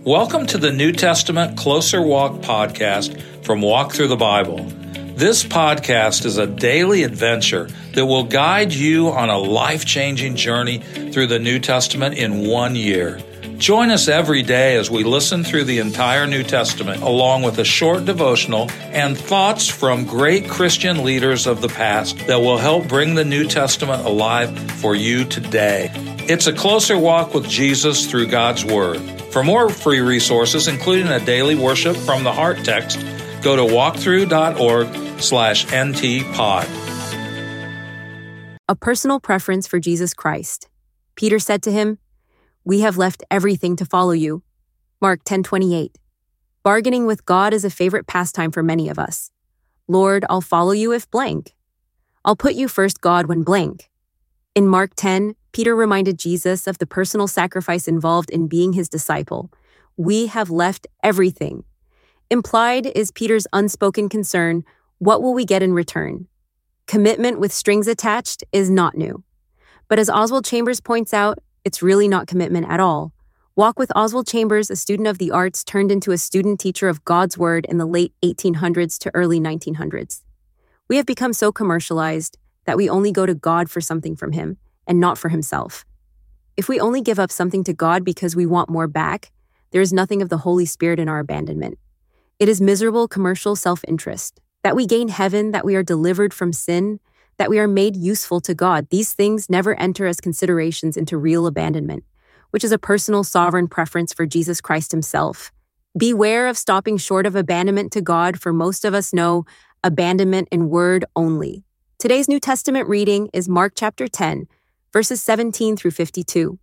Welcome to the New Testament Closer Walk podcast from Walk Through the Bible. This podcast is a daily adventure that will guide you on a life-changing journey through the New Testament in 1 year. Join us every day as we listen through the entire New Testament, along with a short devotional and thoughts from great Christian leaders of the past that will help bring the New Testament alive for you today. It's a closer walk with Jesus through God's Word. For more free resources, including a daily worship from the Heart text, go to walkthrough.org/ntpod. A personal preference for Jesus Christ. Peter said to him, "We have left everything to follow you." Mark 10:28. Bargaining with God is a favorite pastime for many of us. Lord, I'll follow you if blank. I'll put you first, God, when blank. In Mark 10, Peter reminded Jesus of the personal sacrifice involved in being his disciple. We have left everything. Implied is Peter's unspoken concern, what will we get in return? Commitment with strings attached is not new. But as Oswald Chambers points out, it's really not commitment at all. Walk with Oswald Chambers, a student of the arts turned into a student teacher of God's Word in the late 1800s to early 1900s. We have become so commercialized that we only go to God for something from Him and not for Himself. If we only give up something to God because we want more back, there is nothing of the Holy Spirit in our abandonment. It is miserable commercial self-interest. That we gain heaven, that we are delivered from sin, that we are made useful to God, these things never enter as considerations into real abandonment, which is a personal sovereign preference for Jesus Christ Himself. Beware of stopping short of abandonment to God, for most of us know abandonment in word only. Today's New Testament reading is Mark chapter 10, verses 17 through 52.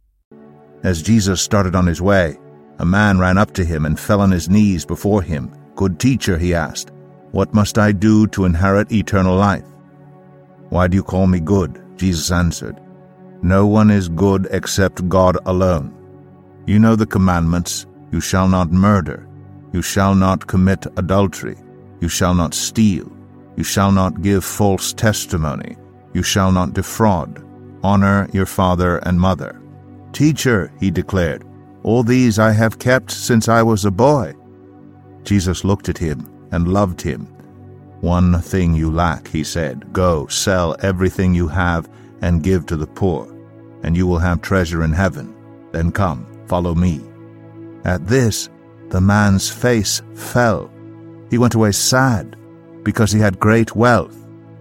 As Jesus started on his way, a man ran up to him and fell on his knees before him. "Good teacher," he asked, "what must I do to inherit eternal life?" "Why do you call me good?" Jesus answered. "No one is good except God alone. You know the commandments: you shall not murder, you shall not commit adultery, you shall not steal, you shall not give false testimony, you shall not defraud, honor your father and mother." "Teacher," he declared, "all these I have kept since I was a boy." Jesus looked at him and loved him. "One thing you lack," he said. "Go, sell everything you have and give to the poor, and you will have treasure in heaven. Then come, follow me." At this, the man's face fell. He went away sad, because he had great wealth.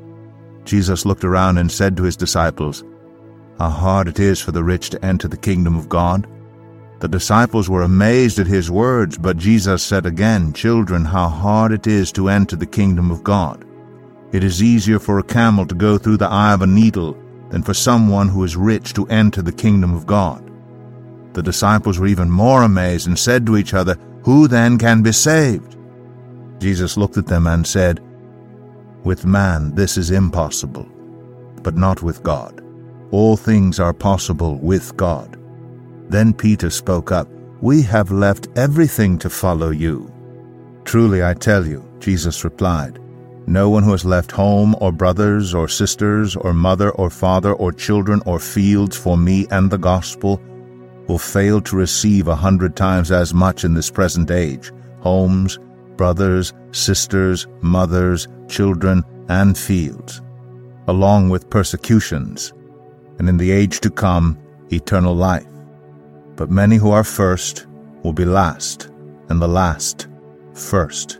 Jesus looked around and said to his disciples, "How hard it is for the rich to enter the kingdom of God." The disciples were amazed at his words, but Jesus said again, "Children, how hard it is to enter the kingdom of God. It is easier for a camel to go through the eye of a needle than for someone who is rich to enter the kingdom of God." The disciples were even more amazed and said to each other, "Who then can be saved?" Jesus looked at them and said, "With man this is impossible, but not with God. All things are possible with God." Then Peter spoke up, "We have left everything to follow you." "Truly I tell you," Jesus replied, "no one who has left home or brothers or sisters or mother or father or children or fields for me and the gospel will fail to receive 100 times as much in this present age, homes, brothers, sisters, mothers, children, and fields, along with persecutions, and in the age to come, eternal life. But many who are first will be last, and the last first."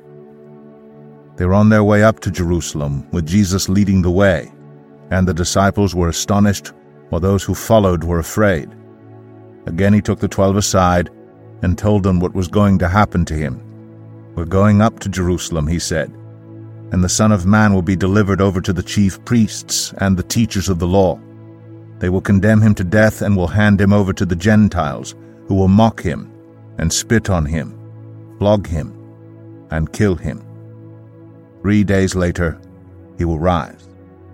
They were on their way up to Jerusalem, with Jesus leading the way, and the disciples were astonished, while those who followed were afraid. Again he took the 12 aside and told them what was going to happen to him. "We're going up to Jerusalem," he said, "and the Son of Man will be delivered over to the chief priests and the teachers of the law. They will condemn him to death and will hand him over to the Gentiles, who will mock him and spit on him, flog him, and kill him. 3 days later, he will rise."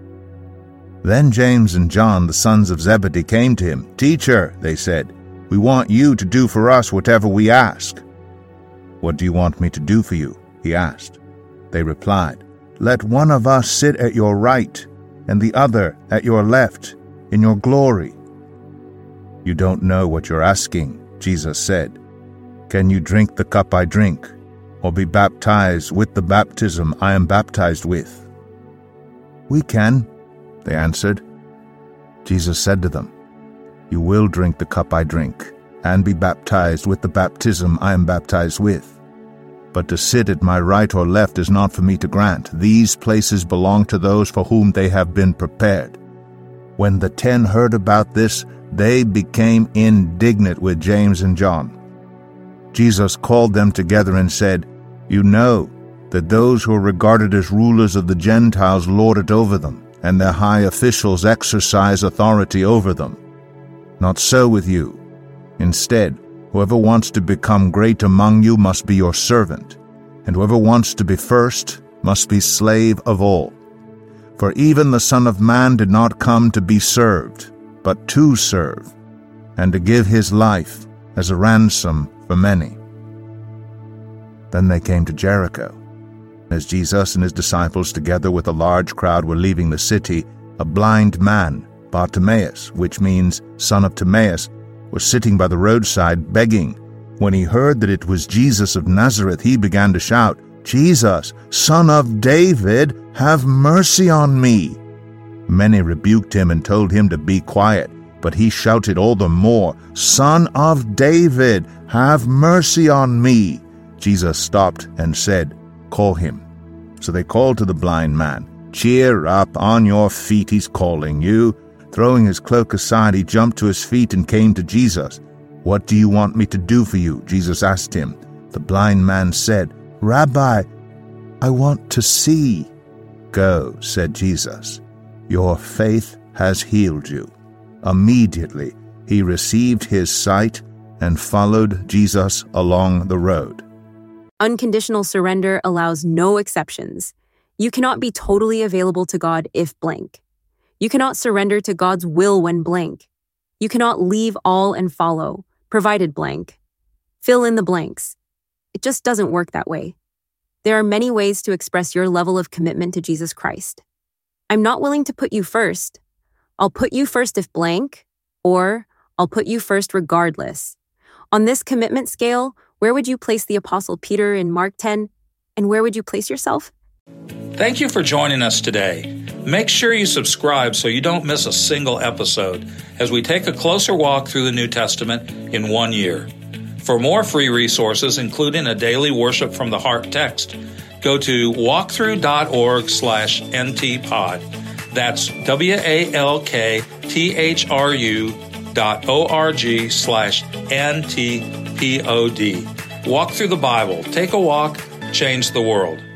Then James and John, the sons of Zebedee, came to him. "Teacher," they said, "we want you to do for us whatever we ask." "What do you want me to do for you?" he asked. They replied, "Let one of us sit at your right and the other at your left in your glory." "You don't know what you're asking," Jesus said. Can you drink the cup I drink, or be baptized with the baptism I am baptized with?" "We can," they answered. Jesus said to them, "You will drink the cup I drink, and be baptized with the baptism I am baptized with. But to sit at my right or left is not for me to grant. These places belong to those for whom they have been prepared." When the 10 heard about this, they became indignant with James and John. Jesus called them together and said, "You know that those who are regarded as rulers of the Gentiles lord it over them, and their high officials exercise authority over them. Not so with you. Instead, whoever wants to become great among you must be your servant, and whoever wants to be first must be slave of all. For even the Son of Man did not come to be served, but to serve, and to give his life as a ransom for many." Then they came to Jericho. As Jesus and his disciples, together with a large crowd, were leaving the city, a blind man, Bartimaeus, which means son of Timaeus, was sitting by the roadside begging. When he heard that it was Jesus of Nazareth, he began to shout, "Jesus, Son of David, have mercy on me." Many rebuked him and told him to be quiet, but he shouted all the more, "Son of David, have mercy on me." Jesus stopped and said, "Call him." So they called to the blind man, "Cheer up, on your feet, he's calling you." Throwing his cloak aside, he jumped to his feet and came to Jesus. "What do you want me to do for you?" Jesus asked him. The blind man said, "Rabbi, I want to see." "Go," said Jesus. "Your faith has healed you." Immediately he received his sight and followed Jesus along the road. Unconditional surrender allows no exceptions. You cannot be totally available to God if blank. You cannot surrender to God's will when blank. You cannot leave all and follow, provided blank. Fill in the blanks. It just doesn't work that way. There are many ways to express your level of commitment to Jesus Christ. I'm not willing to put you first. I'll put you first if blank, or I'll put you first regardless. On this commitment scale, where would you place the Apostle Peter in Mark 10, and where would you place yourself? Thank you for joining us today. Make sure you subscribe so you don't miss a single episode as we take a closer walk through the New Testament in 1 year. For more free resources, including a daily worship from the heart text, go to walkthrough.org/ntpod. That's walktru.org/ntpod. Walk through the Bible. Take a walk. Change the world.